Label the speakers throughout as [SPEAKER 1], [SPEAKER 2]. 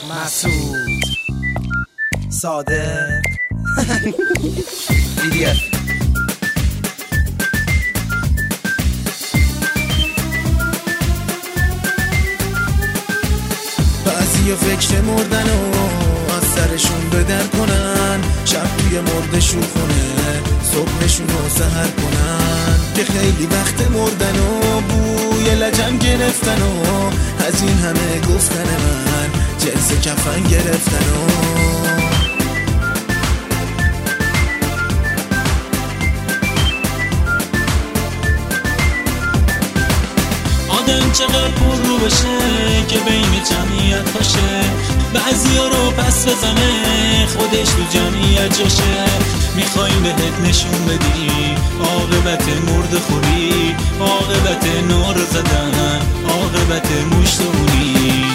[SPEAKER 1] مسعود صادق ایدیف بعضی فکر مردن و از سرشون بدر کنن، شب توی مردشون خونه صبحشون رو سحر کنن، که خیلی وقت مردن و بوی لجن گرفتن و از این همه گفتن من جنس کفن گرفتن و
[SPEAKER 2] آدم چقدر پر رو بشه که بین جمعیت باشه، بعضیا رو پس بزنه خودش تو جمعیت جاشه. میخوایم بهت نشون بدیم عاقبت مرد خوری، عاقبت نار زدن، عاقبت مشتونی.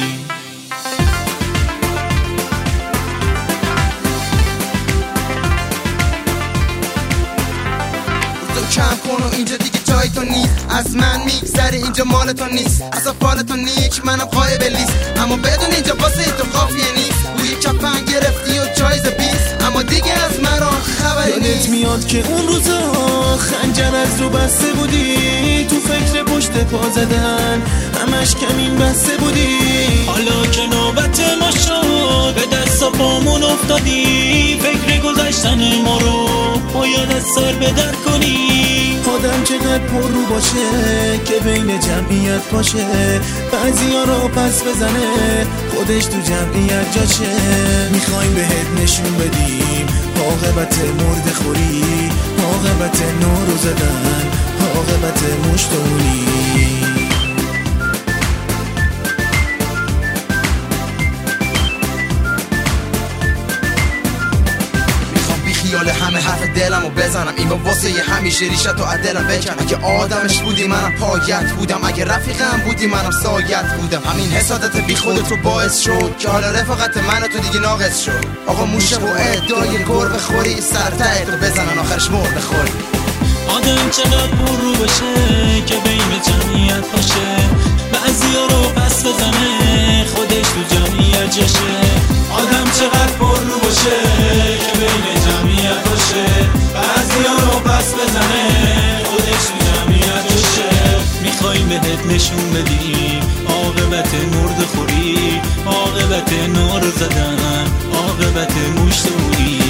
[SPEAKER 1] کم کن و اینجا دیگه جای تو نیست، از من میگذره اینجا مال تو نیست، اصلا فال تو نیک منم قایب لیست، اما بدون اینجا واسه تو قافیه نیست. بوی کفن گرفتی و جایزه بیست، اما دیگه از مرا خبری نیست. میاد که اون روزا خنجر از رو بسته بودی، تو فکر پشت پا زدن همش کمین بسته بودی.
[SPEAKER 2] حالا که نوبت ما شد به دست و پامون افتادی، فکر گذشتن ما رو باید از سر بدر کنی.
[SPEAKER 1] آدم چقدر پر رو باشه که بین جمعیت باشه، بعضیا رو پس بزنه خودش تو جمعیت جاشه. میخوایم بهت نشون بدیم عاقبت مرد خوری، عاقبت نارو زدن، عاقبت مشتونی. خیال همه حرف دلمو بزنم، این با واسه یه همیشه ریشتو عدلم بکنم. اگه آدمش بودی منم پایت بودم، اگه رفیقم بودی منم سایت بودم. همین حسادت بی خودت رو باعث شد که حالا رفاقت من و تو دیگه ناقص شد. آقا موشه و ادعای گربه خوری، سر ته رو بزنن آخرش مرد خوری.
[SPEAKER 2] آدم چقدر پر رو بشه که بین جمعیت باشه، بعضیا رو پس بزنه خودش تو جمعیت جاشه. آدم چقدر پر رو باشه که بین جمعیت باشه، بعضیا رو پس بزنه خودش تو جمعیت جاشه. میخوایم بهت نشون بدیم عاقبت مرد خوری، عاقبت نار زدن، عاقبت مشتونی.